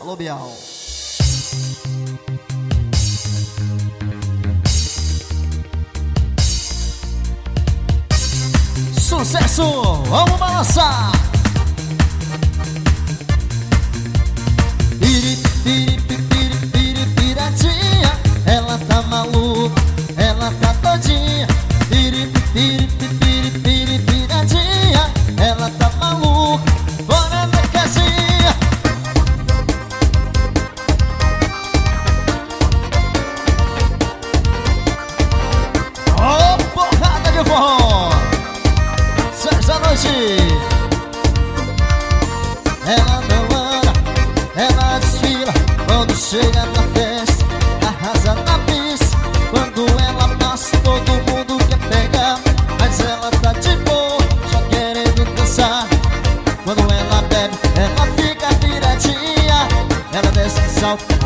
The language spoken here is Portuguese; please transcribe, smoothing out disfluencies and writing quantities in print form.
Alô, Bial. Sucesso! Vamos balançar! Piradinha, ela tá maluca, ela tá todinha. Piradinha, ela tá maluca, bora na casinha. Oh, porrada de forró! 6 da noite. Ela não anda, ela desfila. Quando chega na festa, arrasa na pista. Quando ela passa, todo mundo quer pegar. Mas ela tá de boa, só querendo dançar. Quando ela bebe, ela fica piradinha. Ela desce de salto,